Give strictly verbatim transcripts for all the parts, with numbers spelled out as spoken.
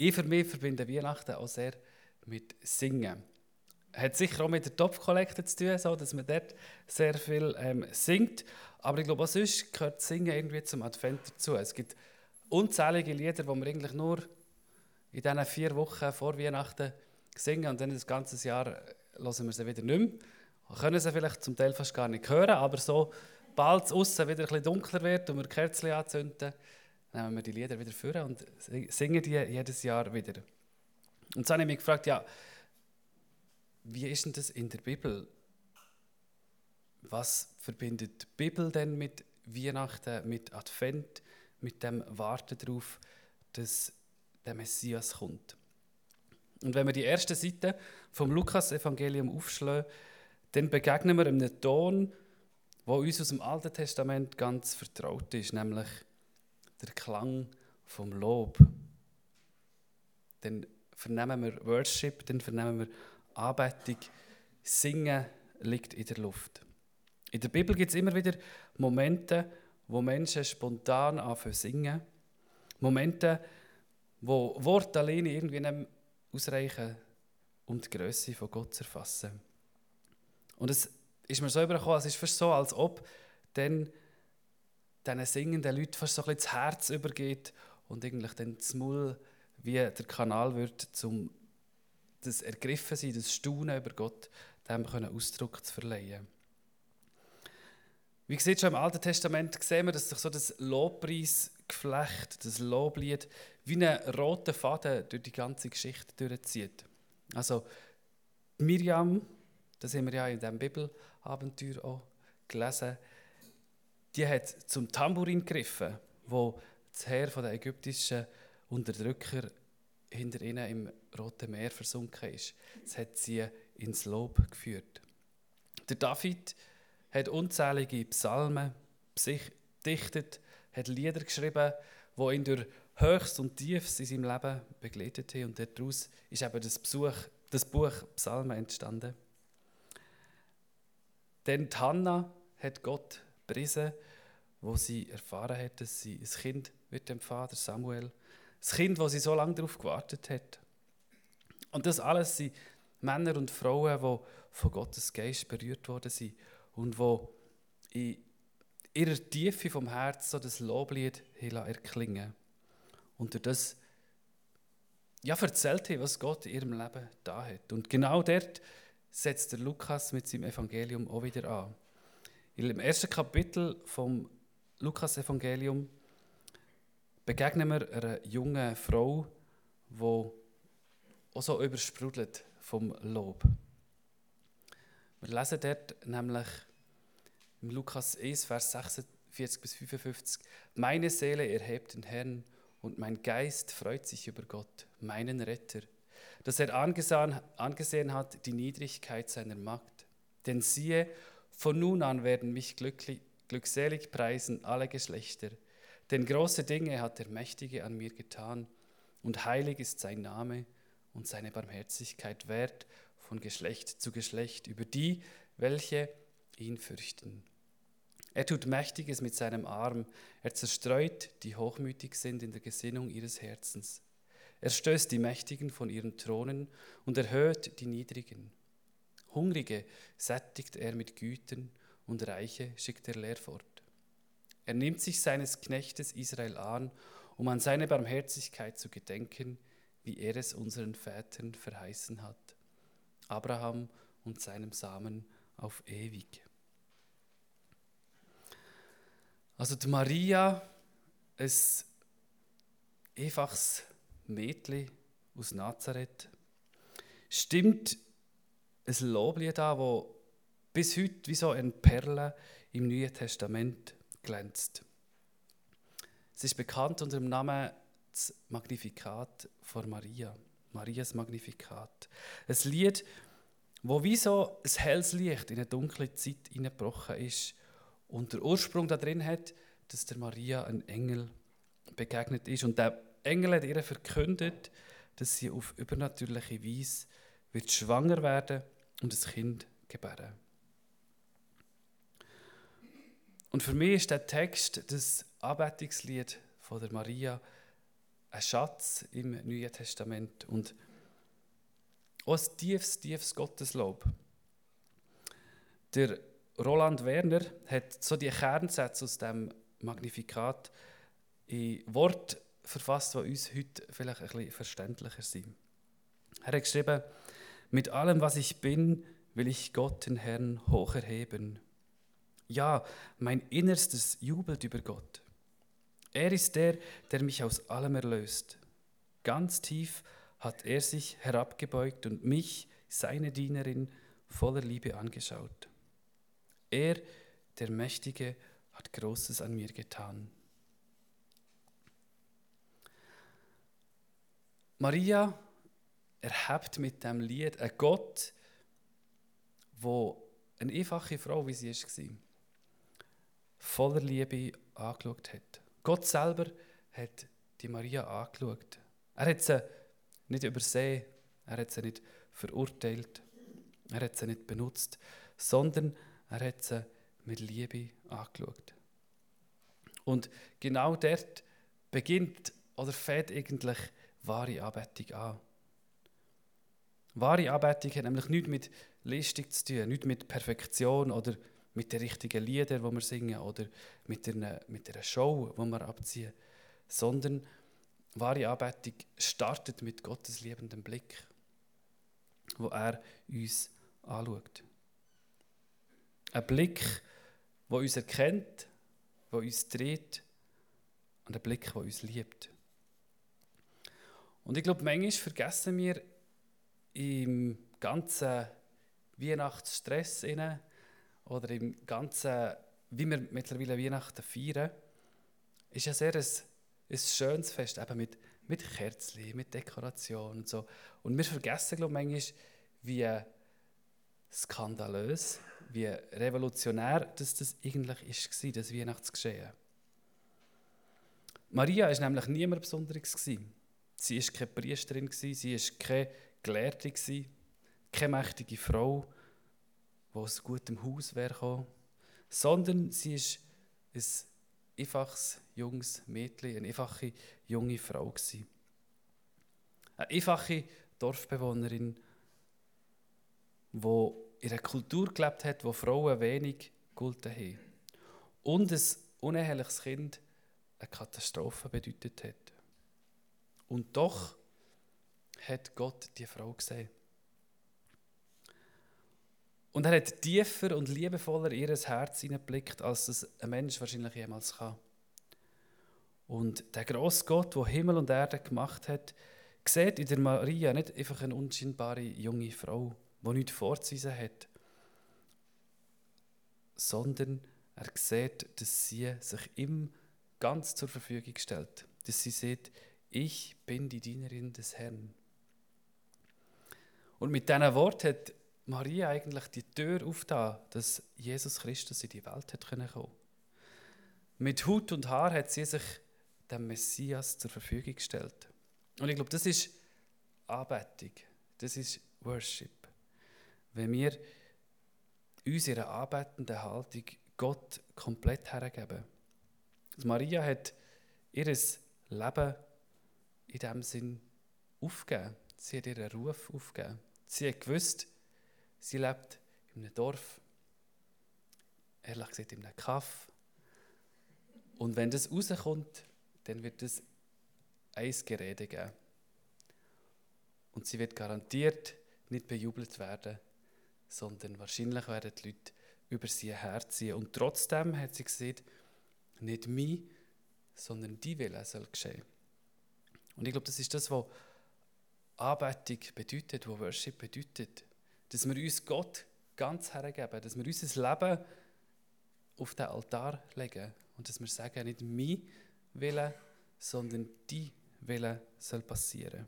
ich für mich verbinde Weihnachten auch sehr mit Singen. Hat sicher auch mit der Topfkollekte zu tun, so, dass man dort sehr viel ähm, singt. Aber ich glaube, auch sonst gehört Singen irgendwie zum Advent dazu. Es gibt unzählige Lieder, die wir eigentlich nur in diesen vier Wochen vor Weihnachten singen und dann das ganze Jahr hören wir sie wieder nicht mehr. Wir können sie vielleicht zum Teil fast gar nicht hören, aber so, bald es aussen wieder ein bisschen dunkler wird und wir Kerzen anzünden, nehmen wir die Lieder wieder vor und singen die jedes Jahr wieder. Und so habe ich mich gefragt, ja, wie ist denn das in der Bibel? Was verbindet die Bibel denn mit Weihnachten, mit Advent, mit dem Warten darauf, dass der Messias kommt? Und wenn wir die erste Seite vom Lukas-Evangelium aufschlagen, dann begegnen wir einem Ton, der uns aus dem Alten Testament ganz vertraut ist, nämlich der Klang vom Lob. Dann vernehmen wir Worship, dann vernehmen wir Anbetung. Singen liegt in der Luft. In der Bibel gibt es immer wieder Momente, wo Menschen spontan anfangen zu singen. Momente, wo Worte alleine irgendwie nicht ausreichen, um die Grösse von Gott zu erfassen. Und es ist mir so übergekommen, es ist fast so, als ob dann diesen singenden Leuten fast so ein bisschen das Herz übergeht und eigentlich dann das Maul wie der Kanal wird, um das Ergriffensein, das Staunen über Gott, dem Ausdruck zu verleihen. Wie gesagt, schon im Alten Testament sehen wir, dass sich so das Lobpreisgeflecht, das Loblied, wie einen roten Faden durch die ganze Geschichte durchzieht. Also Miriam, das haben wir ja in diesem Bibelabenteuer auch gelesen, die hat zum Tambourin gegriffen, wo das Heer der ägyptischen Unterdrücker hinter ihnen im Roten Meer versunken ist. Das hat sie ins Lob geführt. Der David hat unzählige Psalmen gedichtet, hat Lieder geschrieben, die ihn durch Höchst und Tiefs in seinem Leben begleitet haben. Und daraus ist eben das, Besuch, das Buch Psalmen entstanden. Dann die Hannah hat Gott gepriesen, wo sie erfahren hat, dass sie ein Kind wird empfangen, der Samuel. Das Kind, das sie so lange darauf gewartet hat. Und das alles sind Männer und Frauen, die von Gottes Geist berührt worden sind und die in ihrer Tiefe vom Herz so das Loblied erklingen. Und durch das ja, erzählt haben, was Gott in ihrem Leben da hat. Und genau dort setzt der Lukas mit seinem Evangelium auch wieder an. Im ersten Kapitel vom Lukas-Evangelium begegnen wir einer jungen Frau, die auch so übersprudelt vom Lob. Wir lesen dort nämlich im Lukas eins, Vers sechsundvierzig bis fünfundfünfzig: Meine Seele erhebt den Herrn und mein Geist freut sich über Gott, meinen Retter, dass er angesehen, angesehen hat die Niedrigkeit seiner Magd. Denn siehe, von nun an werden mich glücklich, glückselig preisen alle Geschlechter. Denn große Dinge hat der Mächtige an mir getan, und heilig ist sein Name und seine Barmherzigkeit währt von Geschlecht zu Geschlecht über die, welche ihn fürchten. Er tut Mächtiges mit seinem Arm, er zerstreut, die hochmütig sind in der Gesinnung ihres Herzens. Er stößt die Mächtigen von ihren Thronen und erhöht die Niedrigen. Hungrige sättigt er mit Gütern und Reiche schickt er leer fort. Er nimmt sich seines Knechtes Israel an, um an seine Barmherzigkeit zu gedenken, wie er es unseren Vätern verheißen hat, Abraham und seinem Samen auf ewig. Also die Maria, ein einfaches Mädchen aus Nazareth, stimmt ein Loblied an, das bis heute wie so eine Perle im Neuen Testament glänzt. Es ist bekannt unter dem Namen das Magnificat von Maria, Marias Magnificat. Ein Lied, wo wie so ein helles Licht in eine dunkle Zeit hineingebrochen ist und der Ursprung darin hat, dass der Maria ein Engel begegnet ist. Und der Engel hat ihr verkündet, dass sie auf übernatürliche Weise wird schwanger werden und ein Kind gebären. Und für mich ist der Text, das Anbetungslied von der Maria, ein Schatz im Neuen Testament und auch ein tiefes, tiefes Gotteslob. Der Roland Werner hat so die Kernsätze aus dem Magnificat in Wort verfasst, die uns heute vielleicht ein bisschen verständlicher sind. Er hat geschrieben: Mit allem, was ich bin, will ich Gott, den Herrn, hoch erheben. Ja, mein Innerstes jubelt über Gott. Er ist der, der mich aus allem erlöst. Ganz tief hat er sich herabgebeugt und mich, seine Dienerin, voller Liebe angeschaut. Er, der Mächtige, hat Großes an mir getan. Maria erhebt mit dem Lied einen Gott, wo eine einfache Frau, wie sie war, voller Liebe angeschaut hat. Gott selber hat die Maria angeschaut. Er hat sie nicht übersehen, er hat sie nicht verurteilt, er hat sie nicht benutzt, sondern er hat sie mit Liebe angeschaut. Und genau dort beginnt oder fängt eigentlich wahre Anbetung an. Wahre Anbetung hat nämlich nichts mit Leistung zu tun, nichts mit Perfektion oder mit den richtigen Liedern, die wir singen, oder mit einer, mit einer Show, die wir abziehen, sondern wahre Anbetung startet mit Gottes liebendem Blick, wo er uns anschaut. Ein Blick, der uns erkennt, der uns dreht, und ein Blick, der uns liebt. Und ich glaube, manchmal vergessen wir im ganzen Weihnachtsstress oder im ganzen, wie wir mittlerweile Weihnachten feiern, ist ja sehr ein, ein schönes Fest, eben mit, mit Kerzen, mit Dekoration und so. Und wir vergessen, glaube ich, manchmal, wie skandalös, wie revolutionär dass das eigentlich war, das Weihnachtsgeschehen. Maria war nämlich niemand Besonderes. Sie war keine Priesterin, sie war keine Gelehrte, keine mächtige Frau, die aus gutem Haus wäre, sondern sie war ein einfaches, junges Mädchen, eine einfache, junge Frau. Eine einfache Dorfbewohnerin, die in einer Kultur gelebt hat, wo Frauen wenig gegolten haben. Und ein uneheliches Kind eine Katastrophe bedeutet hat. Und doch hat Gott die Frau gesehen. Und er hat tiefer und liebevoller in ihr Herz hineingeblickt, als das ein Mensch wahrscheinlich jemals kann. Und der grosse Gott, der Himmel und Erde gemacht hat, sieht in der Maria nicht einfach eine unscheinbare junge Frau, die nichts vorzuweisen hat, sondern er sieht, dass sie sich ihm ganz zur Verfügung stellt. Dass sie sieht, ich bin die Dienerin des Herrn. Und mit diesen Worten hat Maria eigentlich die Tür aufgetan, dass Jesus Christus in die Welt hat kommen konnte. Mit Hut und Haar hat sie sich dem Messias zur Verfügung gestellt. Und ich glaube, das ist Anbetung, das ist Worship. Wenn wir unsere anbetende Haltung Gott komplett hergeben. Maria hat ihr Leben in diesem Sinn aufgegeben. Sie hat ihren Ruf aufgegeben. Sie hat gewusst, sie lebt in einem Dorf, ehrlich gesagt in einem Kaff. Und wenn das rauskommt, dann wird es ein Gerede geben. Und sie wird garantiert nicht bejubelt werden, sondern wahrscheinlich werden die Leute über sie herziehen. Und trotzdem hat sie gesagt, nicht mein, sondern die Wille soll geschehen. Und ich glaube, das ist das, was Anbetung bedeutet, was Worship bedeutet. Dass wir uns Gott ganz hergeben, dass wir unser Leben auf den Altar legen und dass wir sagen, nicht mein Wille, sondern die Wille soll passieren.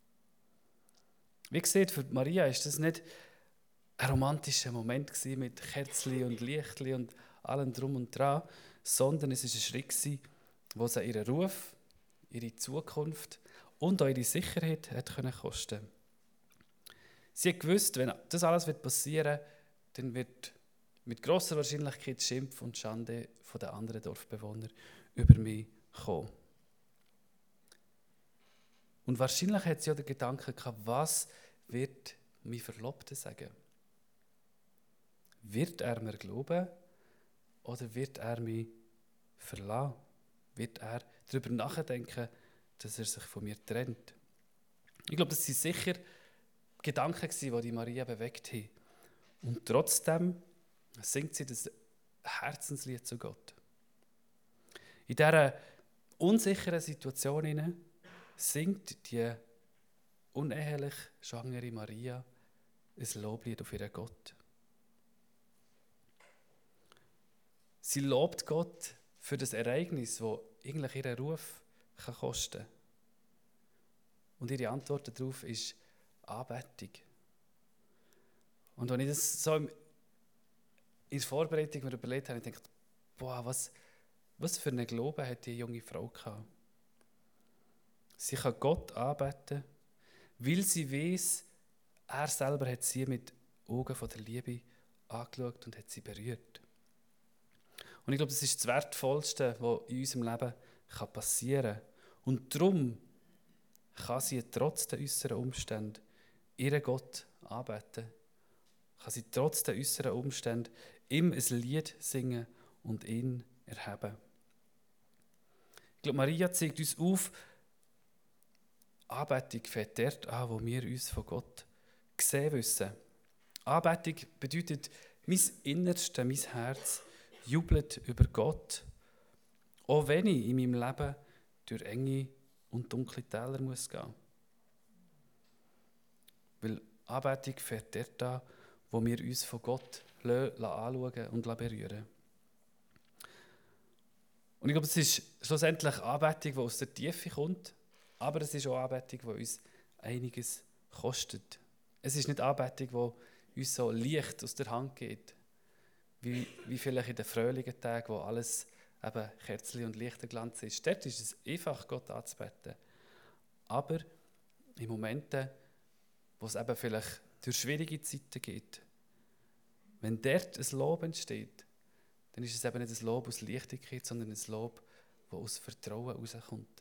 Wie gesagt, für Maria ist das nicht ein romantischer Moment gewesen mit Kerzchen und Lichtchen und allem drum und dran, sondern es war ein Schritt gewesen, wo sie ihren Ruf, ihre Zukunft und auch ihre Sicherheit hat können kosten. Sie hat gewusst, wenn das alles passieren wird, dann wird mit grosser Wahrscheinlichkeit Schimpf und Schande von den anderen Dorfbewohnern über mich kommen. Und wahrscheinlich hat sie auch den Gedanken gehabt, was wird mein Verlobter sagen? Wird er mir glauben oder wird er mich verlassen? Wird er darüber nachdenken, dass er sich von mir trennt? Ich glaube, das waren sicher Gedanken, die die Maria bewegt haben. Und trotzdem singt sie das Herzenslied zu Gott. In dieser unsicheren Situation hinein singt die unehelich schwangere Maria ein Loblied auf ihren Gott. Sie lobt Gott für das Ereignis, das eigentlich ihren Ruf kann kosten kann. Und ihre Antwort darauf ist Anbetung. Und als ich das so in der Vorbereitung mir überlegt habe, habe ich gedacht, boah, was, was für einen Glauben hat diese junge Frau gehabt. Sie kann Gott anbeten, weil sie weiss, er selber hat sie mit Augen von der Liebe angeschaut und hat sie berührt. Und ich glaube, das ist das Wertvollste, was in unserem Leben passieren kann. Und darum kann sie trotz der äußeren Umstände ihren Gott anbeten. Kann sie trotz der äußeren Umstände ihm ein Lied singen und ihn erheben. Ich glaube, Maria zeigt uns auf, Anbetung fängt dort an, wo wir uns von Gott sehen wissen. Anbetung bedeutet, mein Innerste, mein Herz jubelt über Gott, auch wenn ich in meinem Leben durch enge und dunkle Täler muss gehen. Weil Anbetung fängt dort an, wo wir uns von Gott anschauen und berühren. Und ich glaube, es ist schlussendlich Anbetung, die aus der Tiefe kommt, aber es ist auch Anbetung, die uns einiges kostet. Es ist nicht Anbetung, die uns so leicht aus der Hand geht, wie, wie vielleicht in den fröhlichen Tagen, wo alles eben Kerzchen und Lichterglanz ist. Dort ist es einfach, Gott anzubeten. Aber in Momenten, wo es eben vielleicht durch schwierige Zeiten geht, wenn dort ein Lob entsteht, dann ist es eben nicht ein Lob aus Leichtigkeit, sondern ein Lob, das aus Vertrauen herauskommt.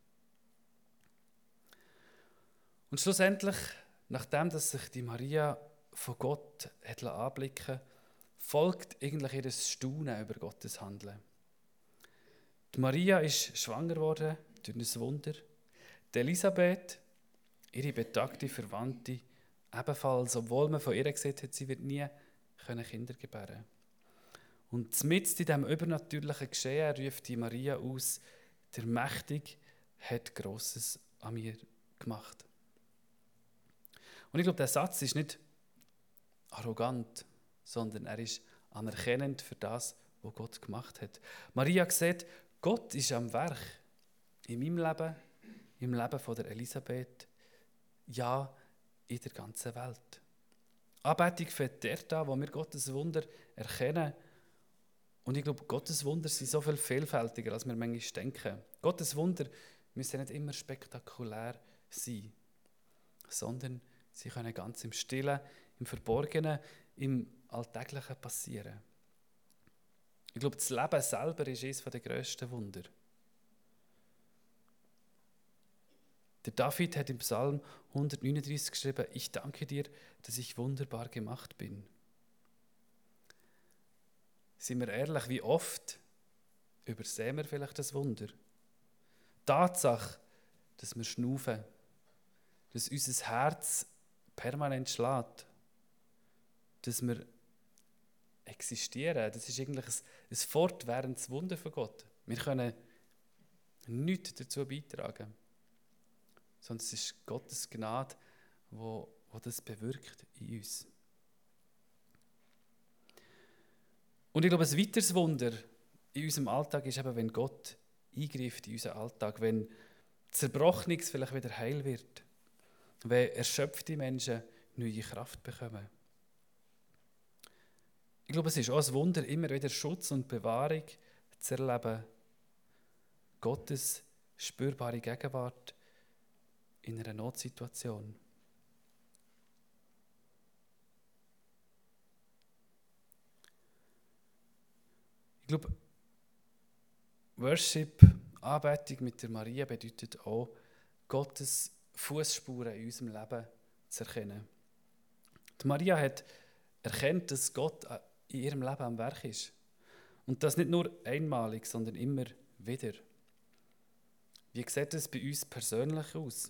Und schlussendlich, nachdem dass sich die Maria von Gott hat anblicken lassen, folgt eigentlich ihr Staunen über Gottes Handeln. Die Maria ist schwanger geworden durch ein Wunder. Die Elisabeth, ihre betagte Verwandte, ebenfalls, obwohl man von ihr gesagt hat, sie wird nie Kinder gebären können. Und mitten in diesem übernatürlichen Geschehen ruft die Maria aus, der Mächtige hat Grosses an mir gemacht. Und ich glaube, der Satz ist nicht arrogant, sondern er ist anerkennend für das, was Gott gemacht hat. Maria sieht, Gott ist am Werk in meinem Leben, im Leben von der Elisabeth, ja, in der ganzen Welt. Anbetung fängt dort an, wo wir Gottes Wunder erkennen. Und ich glaube, Gottes Wunder sind so viel vielfältiger, als wir manchmal denken. Gottes Wunder müssen nicht immer spektakulär sein, sondern sie können ganz im Stillen, im Verborgenen, im Alltäglichen passieren. Ich glaube, das Leben selber ist eines der grössten Wunder. Der David hat im Psalm hundertneununddreißig geschrieben, ich danke dir, dass ich wunderbar gemacht bin. Sind wir ehrlich, wie oft übersehen wir vielleicht das Wunder? Die Tatsache, dass wir schnaufen, dass unser Herz permanent schlägt, dass wir existieren, das ist eigentlich ein, ein fortwährendes Wunder von Gott. Wir können nichts dazu beitragen, sondern es ist Gottes Gnade, wo, wo das bewirkt in uns. Und ich glaube, ein weiteres Wunder in unserem Alltag ist eben, wenn Gott eingreift in unseren Alltag, wenn Zerbrochenes vielleicht wieder heil wird, wenn erschöpfte Menschen neue Kraft bekommen. Ich glaube, es ist auch ein Wunder, immer wieder Schutz und Bewahrung zu erleben. Gottes spürbare Gegenwart in einer Notsituation. Ich glaube, Worship, Anbetung mit der Maria bedeutet auch, Gottes Fußspuren in unserem Leben zu erkennen. Die Maria hat erkannt, dass Gott in ihrem Leben am Werk ist. Und das nicht nur einmalig, sondern immer wieder. Wie sieht es bei uns persönlich aus?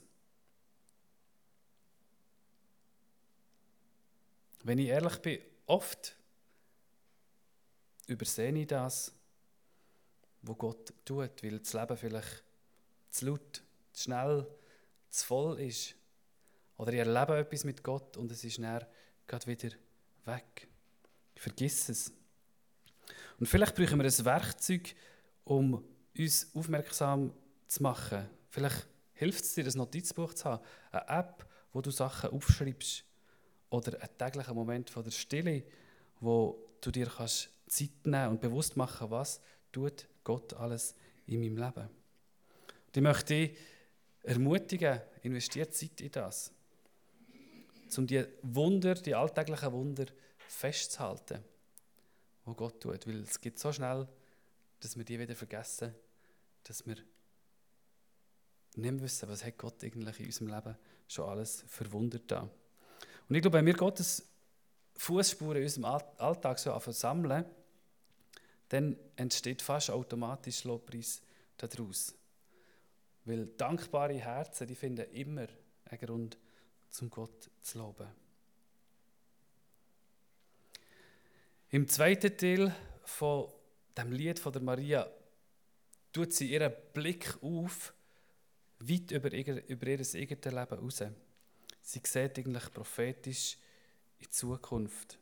Wenn ich ehrlich bin, oft übersehe ich das, was Gott tut, weil das Leben vielleicht zu laut, zu schnell, zu voll ist. Oder ich erlebe etwas mit Gott und es ist dann gerade wieder weg. Ich vergesse es. Und vielleicht brauchen wir ein Werkzeug, um uns aufmerksam zu machen. Vielleicht hilft es dir, ein Notizbuch zu haben, eine App, wo du Sachen aufschreibst. Oder einen täglichen Moment von der Stille, wo du dir kannst Zeit nehmen und bewusst machen, was tut Gott alles in meinem Leben. Und ich möchte dich ermutigen, investiere Zeit in das, um die Wunder, die alltäglichen Wunder festzuhalten, die Gott tut. Weil es geht so schnell, dass wir die wieder vergessen, dass wir nicht mehr wissen, was hat Gott eigentlich in unserem Leben schon alles für Wunder da. Und ich glaube, wenn wir Gottes Fußspuren in unserem Alltag so sammeln, dann entsteht fast automatisch Lobpreis daraus. Weil dankbare Herzen, die finden immer einen Grund, zum Gott zu loben. Im zweiten Teil von dem Lied von der Maria tut sie ihren Blick auf, weit über, über ihr eigenes Leben raus. Sie sieht eigentlich prophetisch in die Zukunft.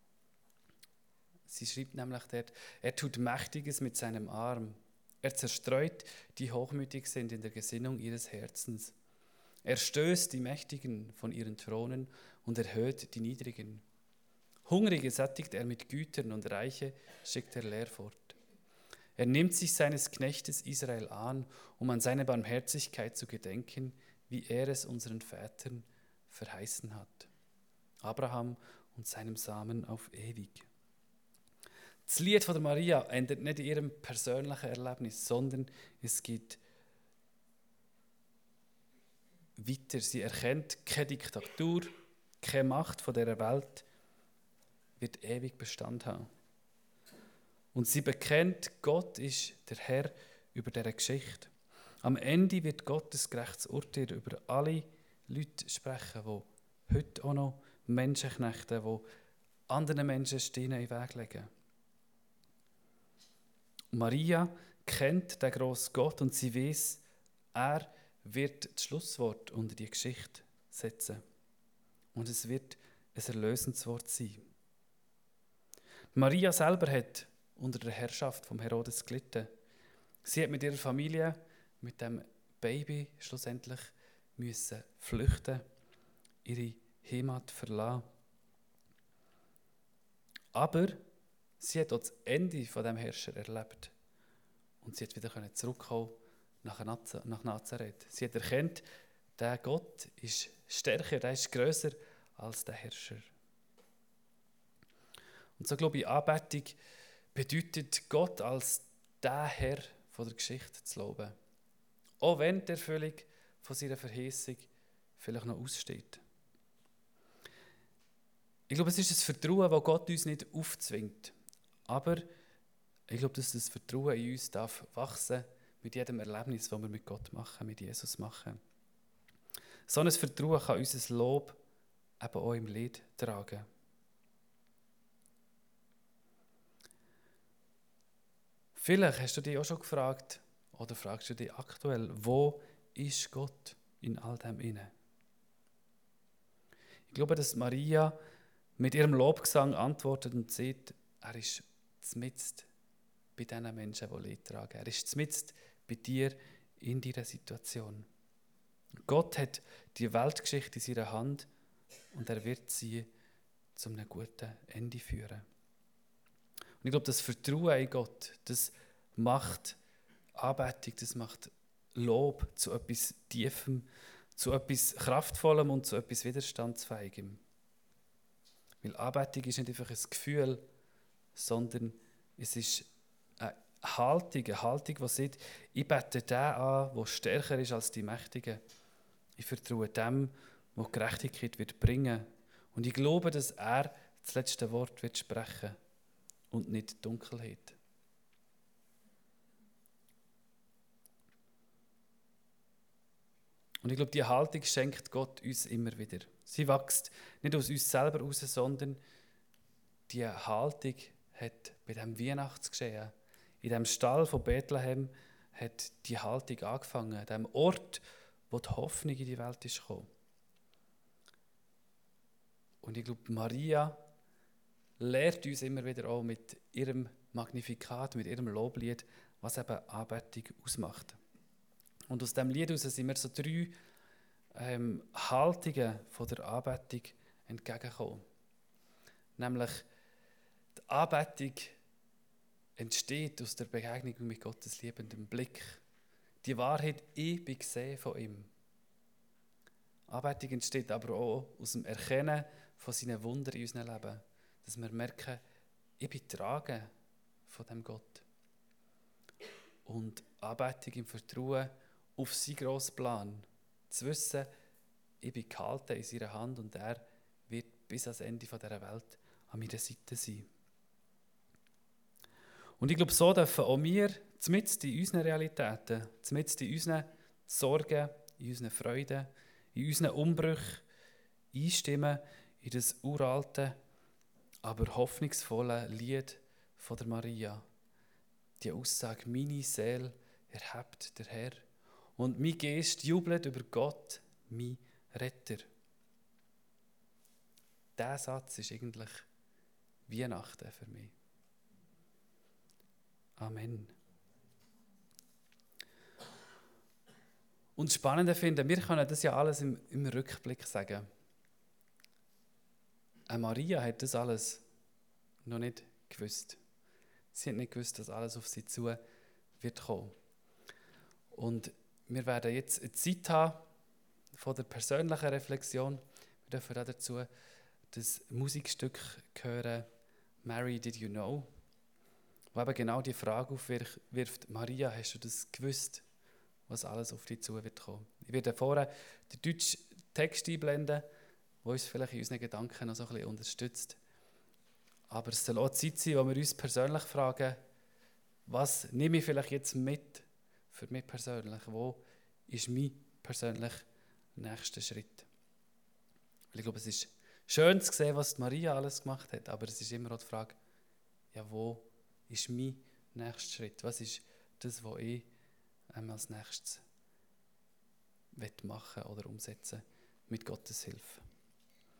Sie schreibt nämlich dort, er tut Mächtiges mit seinem Arm. Er zerstreut, die hochmütig sind in der Gesinnung ihres Herzens. Er stößt die Mächtigen von ihren Thronen und erhöht die Niedrigen. Hungrige sättigt er mit Gütern und Reiche schickt er leer fort. Er nimmt sich seines Knechtes Israel an, um an seine Barmherzigkeit zu gedenken, wie er es unseren Vätern verheißen hat. Abraham und seinem Samen auf ewig. Das Lied von der Maria endet nicht in ihrem persönlichen Erlebnis, sondern es geht weiter. Sie erkennt, keine Diktatur, keine Macht von dieser Welt wird ewig Bestand haben. Und sie bekennt, Gott ist der Herr über diese Geschichte. Am Ende wird Gottes gerechtes Urteil über alle Leute sprechen, die heute auch noch Menschen knechten, die anderen Menschen Steine in den Weg legen. Maria kennt den grossen Gott und sie weiß, er wird das Schlusswort unter die Geschichte setzen. Und es wird ein erlösendes Wort sein. Maria selber hat unter der Herrschaft von Herodes gelitten. Sie hat mit ihrer Familie, mit dem Baby schlussendlich müssen flüchten, ihre Heimat verlassen. Aber sie hat auch das Ende von dem Herrscher erlebt. Und sie hat wieder zurückkommen nach Nazareth. Sie hat erkannt, der Gott ist stärker, der ist grösser als der Herrscher. Und so glaube ich, Anbetung bedeutet, Gott als der Herr von der Geschichte zu loben. Auch wenn die Erfüllung von seiner Verheißung vielleicht noch aussteht. Ich glaube, es ist ein Vertrauen, das Gott uns nicht aufzwingt. Aber ich glaube, dass das Vertrauen in uns darf wachsen mit jedem Erlebnis, das wir mit Gott machen, mit Jesus machen. So ein Vertrauen kann unser Lob eben auch im Lied tragen. Vielleicht hast du dich auch schon gefragt, oder fragst du dich aktuell, wo ist Gott in all dem inne? Ich glaube, dass Maria mit ihrem Lobgesang antwortet und sagt, er ist mitten bei diesen Menschen, die Leid tragen. Er ist mitten bei dir in deiner Situation. Gott hat die Weltgeschichte in seiner Hand und er wird sie zu einem guten Ende führen. Und ich glaube, das Vertrauen in Gott, das macht Anbetung, das macht Lob zu etwas Tiefem, zu etwas Kraftvollem und zu etwas Widerstandsfähigem. Weil Anbetung ist nicht einfach ein Gefühl, sondern es ist eine Haltung, eine Haltung, die sagt, ich bete den an, der stärker ist als die Mächtigen. Ich vertraue dem, der Gerechtigkeit wird bringen. Und ich glaube, dass er das letzte Wort wird sprechen und nicht die Dunkelheit. Und ich glaube, diese Haltung schenkt Gott uns immer wieder. Sie wächst nicht aus uns selber heraus, sondern diese Haltung hat bei diesem Weihnachtsgeschehen, in diesem Stall von Bethlehem, hat die Haltung angefangen, an dem Ort, wo die Hoffnung in die Welt ist gekommen. Und ich glaube, Maria lehrt uns immer wieder auch mit ihrem Magnifikat, mit ihrem Loblied, was eben Anbetung ausmacht. Und aus diesem Lied heraus sind mir so drei ähm, Haltungen von der Anbetung entgegengekommen. Nämlich, die Anbetung entsteht aus der Begegnung mit Gottes liebendem Blick. Die Wahrheit, ich bin gesehen von ihm. Anbetung entsteht aber auch aus dem Erkennen von seinen Wundern in unserem Leben. Dass wir merken, ich bin getragen von dem Gott. Und Anbetung im Vertrauen auf seinen grossen Plan. Zu wissen, ich bin gehalten in seiner Hand und er wird bis ans Ende dieser Welt an meiner Seite sein. Und ich glaube, so dürfen auch wir, zumindest in unseren Realitäten, zumindest in unseren Sorgen, in unseren Freuden, in unseren Umbrüchen einstimmen in das uralte, aber hoffnungsvolle Lied von der Maria. Die Aussage, meine Seele erhebt der Herr und mein Geist jubelt über Gott, mein Retter. Dieser Satz ist eigentlich Weihnachten für mich. Amen. Und das Spannende finde, wir können das ja alles im, im Rückblick sagen. Eine Maria hat das alles noch nicht gewusst. Sie hat nicht gewusst, dass alles auf sie zu wird kommen. Und wir werden jetzt eine Zeit haben von der persönlichen Reflexion. Wir dürfen auch dazu das Musikstück hören, Mary, Did You Know? Wo eben genau die Frage aufwirft, Maria, hast du das gewusst, was alles auf dich zu wird kommen? Ich werde vorher den deutschen Text einblenden, der uns vielleicht in unseren Gedanken noch so ein bisschen unterstützt. Aber es soll auch Zeit sein, wo wir uns persönlich fragen, was nehme ich vielleicht jetzt mit für mich persönlich? Wo ist mein persönlicher nächster Schritt? Weil ich glaube, es ist schön zu sehen, was Maria alles gemacht hat, aber es ist immer auch die Frage, ja, wo ist mein nächster Schritt? Was ist das, was ich ähm, als nächstes machen oder umsetzen mit Gottes Hilfe?